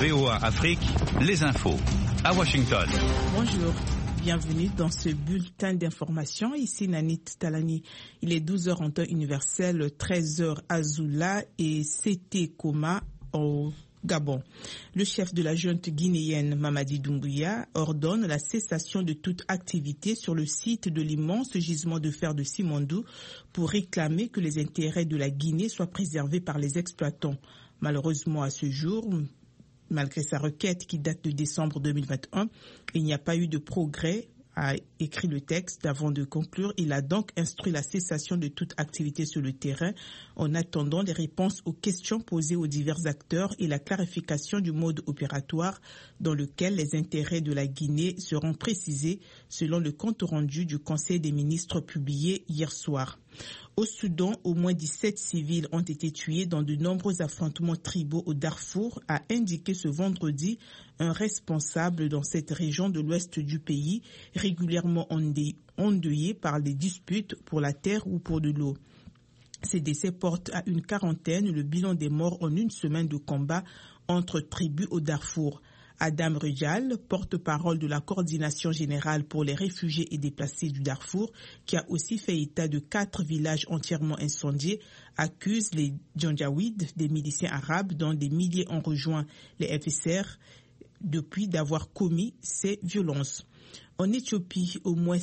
VOA Afrique, les infos. À Washington. Bonjour. Bienvenue dans ce bulletin d'information. Ici Nanit Talani. Il est 12h en temps universel, 13h à Zula et CT Koma au Gabon. Le chef de la junte guinéenne, Mamadi Doumbouya, ordonne la cessation de toute activité sur le site de l'immense gisement de fer de Simandou pour réclamer que les intérêts de la Guinée soient préservés par les exploitants. Malheureusement, à ce jour, malgré sa requête qui date de décembre 2021, il n'y a pas eu de progrès, a écrit le texte. Avant de conclure, il a donc instruit la cessation de toute activité sur le terrain en attendant les réponses aux questions posées aux divers acteurs et la clarification du mode opératoire dans lequel les intérêts de la Guinée seront précisés selon le compte rendu du Conseil des ministres publié hier soir. Au Soudan, au moins 17 civils ont été tués dans de nombreux affrontements tribaux au Darfour, a indiqué ce vendredi un responsable dans cette région de l'ouest du pays, régulièrement endeuillé par des disputes pour la terre ou pour de l'eau. Ces décès portent à une quarantaine le bilan des morts en une semaine de combat entre tribus au Darfour. Adam Rejal, porte-parole de la coordination générale pour les réfugiés et déplacés du Darfour, qui a aussi fait état de 4 villages entièrement incendiés, accuse les Janjaweed, des miliciens arabes dont des milliers ont rejoint les FSR depuis d'avoir commis ces violences. En Éthiopie, au moins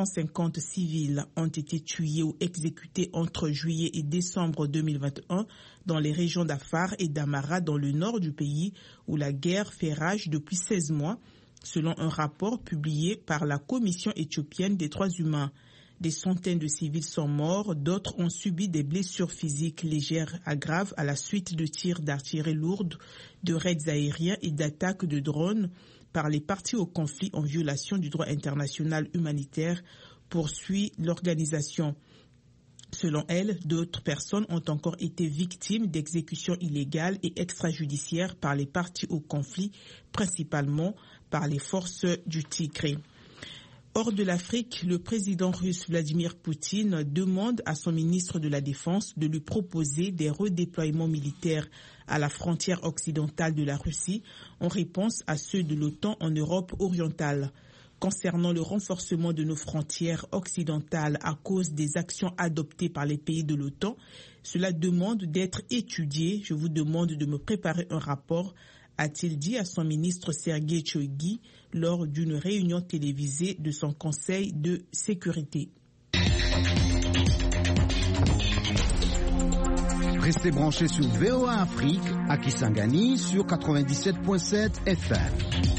750 civils ont été tués ou exécutés entre juillet et décembre 2021 dans les régions d'Afar et d'Amara dans le nord du pays où la guerre fait rage depuis 16 mois, selon un rapport publié par la Commission éthiopienne des droits humains. Des centaines de civils sont morts, d'autres ont subi des blessures physiques légères à graves à la suite de tirs d'artillerie lourde, de raids aériens et d'attaques de drones par les parties au conflit en violation du droit international humanitaire, poursuit l'organisation. Selon elle, d'autres personnes ont encore été victimes d'exécutions illégales et extrajudiciaires par les parties au conflit, principalement par les forces du Tigré. Hors de l'Afrique, le président russe Vladimir Poutine demande à son ministre de la Défense de lui proposer des redéploiements militaires à la frontière occidentale de la Russie en réponse à ceux de l'OTAN en Europe orientale. Concernant le renforcement de nos frontières occidentales à cause des actions adoptées par les pays de l'OTAN, cela demande d'être étudié. Je vous demande de me préparer un rapport, a-t-il dit à son ministre Sergei Shoigu lors d'une réunion télévisée de son conseil de sécurité. Restez branchés sur VOA Afrique à Kisangani sur 97.7 FM.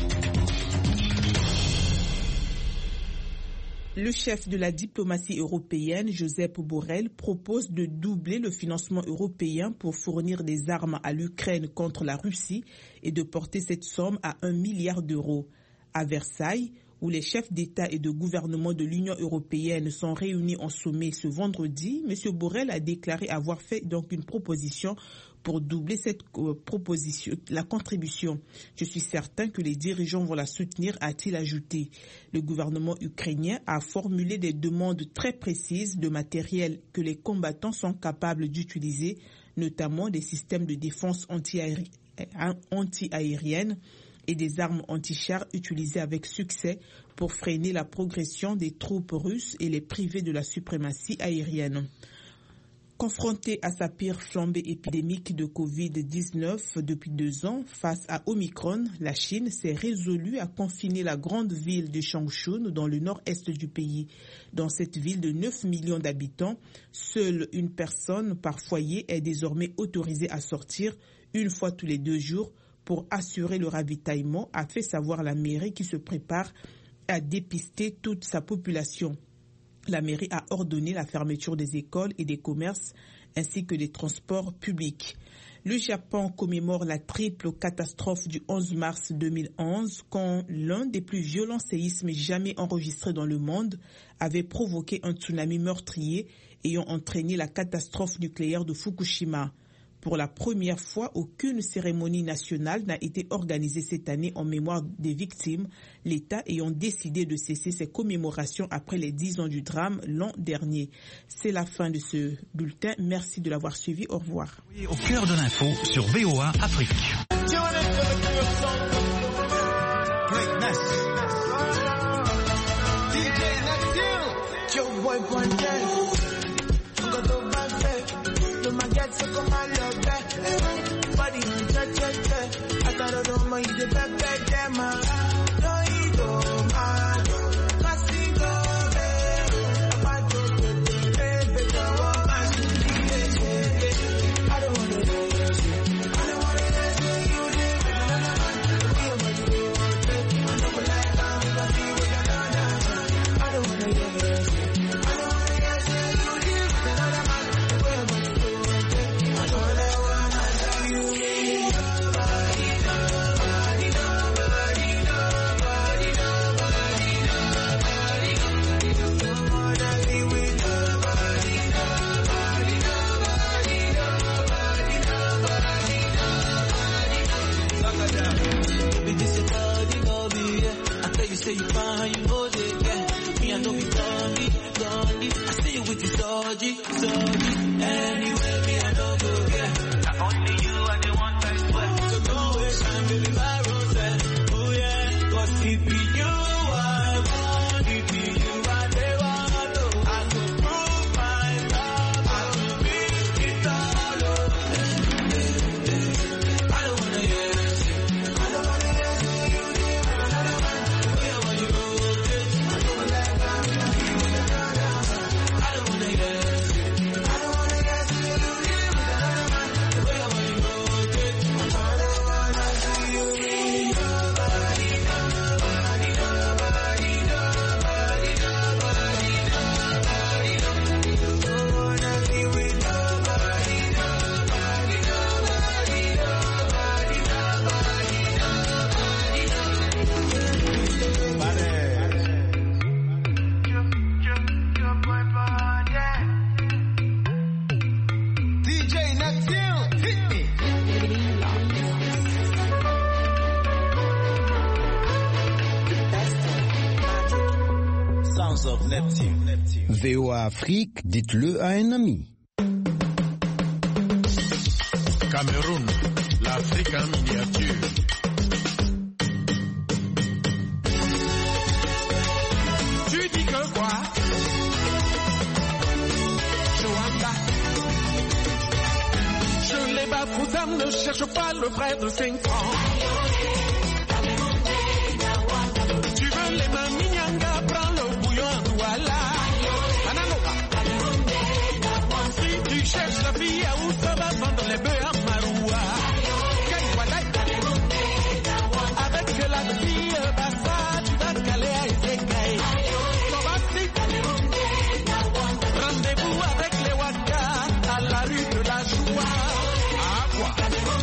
Le chef de la diplomatie européenne, Josep Borrell, propose de doubler le financement européen pour fournir des armes à l'Ukraine contre la Russie et de porter cette somme à 1 milliard d'euros. À Versailles, où les chefs d'État et de gouvernement de l'Union européenne sont réunis en sommet ce vendredi, M. Borrell a déclaré avoir fait donc une proposition pour doubler cette la contribution. Je suis certain que les dirigeants vont la soutenir, a-t-il ajouté. Le gouvernement ukrainien a formulé des demandes très précises de matériel que les combattants sont capables d'utiliser, notamment des systèmes de défense anti-aérienne et des armes anti-chars utilisées avec succès pour freiner la progression des troupes russes et les priver de la suprématie aérienne. Confrontée à sa pire flambée épidémique de Covid-19 depuis 2 ans, face à Omicron, la Chine s'est résolue à confiner la grande ville de Changchun dans le nord-est du pays. Dans cette ville de 9 millions d'habitants, seule une personne par foyer est désormais autorisée à sortir une fois tous les 2 jours pour assurer le ravitaillement, a fait savoir la mairie qui se prépare à dépister toute sa population. La mairie a ordonné la fermeture des écoles et des commerces ainsi que des transports publics. Le Japon commémore la triple catastrophe du 11 mars 2011 quand l'un des plus violents séismes jamais enregistrés dans le monde avait provoqué un tsunami meurtrier ayant entraîné la catastrophe nucléaire de Fukushima. Pour la première fois, aucune cérémonie nationale n'a été organisée cette année en mémoire des victimes, l'État ayant décidé de cesser ses commémorations après les 10 ans du drame l'an dernier. C'est la fin de ce bulletin. Merci de l'avoir suivi. Au revoir. Au cœur de l'info sur VOA Afrique. Greatness. DJ Neptune. Joe boy Pointel. Go back there. You might get so come on love that. Body check. I thought I don't mind the back them. No, you don't mind. Castigo. Say you fine, you hold it, yeah. Me, I know you done it. I see you with your dodgy. Anyway, me, I know go, yeah. Not only you, I the one that's well. So don't waste time, baby, my rose, oh yeah. Cause it be you, I want, it be you, I want, oh. I could prove my love, I could be it all, oh. I don't wanna hear this shit. I don't wanna hear this shit. VOA Afrique, dites-le à un ami. Cameroun, l'Afrique en miniature. Tu dis que quoi? Joanda. Je les bafoudames, ne cherche pas le frère de 5 ans. Tu veux les maminianga, prends le bouillon à Douala. Si tu cherches la fille à où ça va vendre les bœufs à Maroua. Avec la fille Bassa, tu vas caler à Ezekaï. Rendez-vous avec les Waka à la rue de la Joie. À quoi?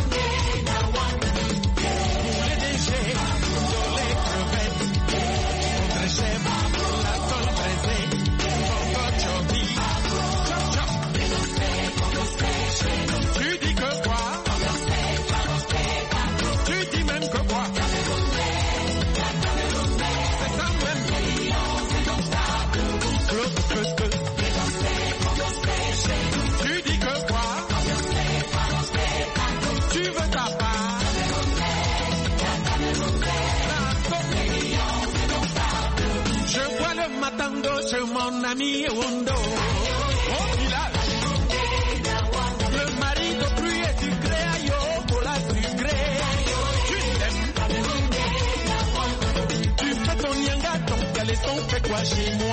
Pour les déchets, sur les crevettes, contre chef, la sonne braisée, pour Chobi. Tu dis que quoi? Tu dis même que quoi? C'est ça même. Tu dis que quoi? Tu veux ta part? Je vois le matango chez mon ami Wondo. Au village. Le mari de pluie et sucré, aïe, pour la sucrée. Tu l'aimes. Tu fais ton yanga, ton caleçon fait quoi chez moi?